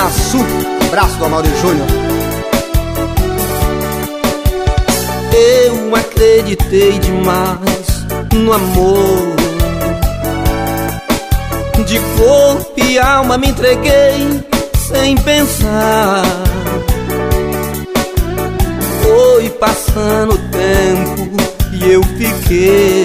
Minaçu, braço do Amaury Júnior. Eu acreditei demais no amor, de corpo e alma me entreguei sem pensar. Foi passando o tempo e eu fiquei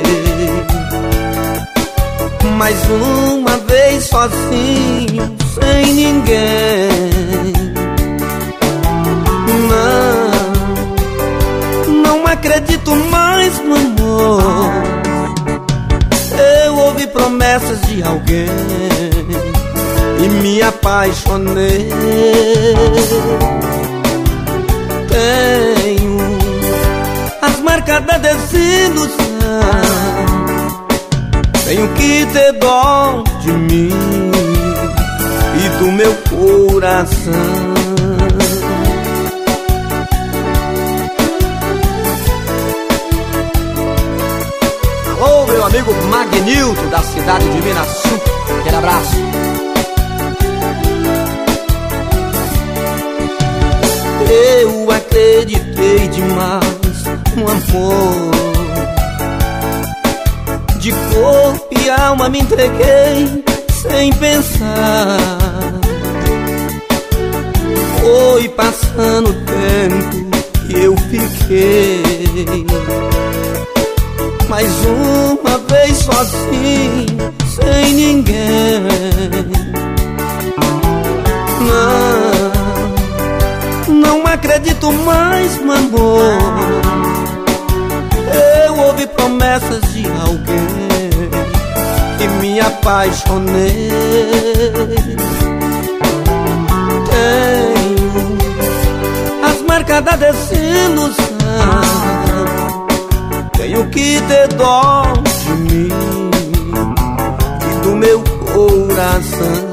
mais uma vez sozinho, sem ninguém. Não acredito mais no amor. Eu ouvi promessas de alguém e me apaixonei. Tenho as marcas da desilusão. Tenho que ter dó de mim e do meu coração. Alô, meu amigo Magnilton, da cidade de Minaçu. Aquele abraço. Eu acreditei demais no amor, de corpo e alma me entreguei sem pensar. Foi passando o tempo e eu fiquei mais uma vez sozinho, sem ninguém. Não acredito mais no amor. Eu ouvi promessas de alguém e me apaixonei. Tenho as marcas da desilusão. Tenho que ter dó de mim e do meu coração.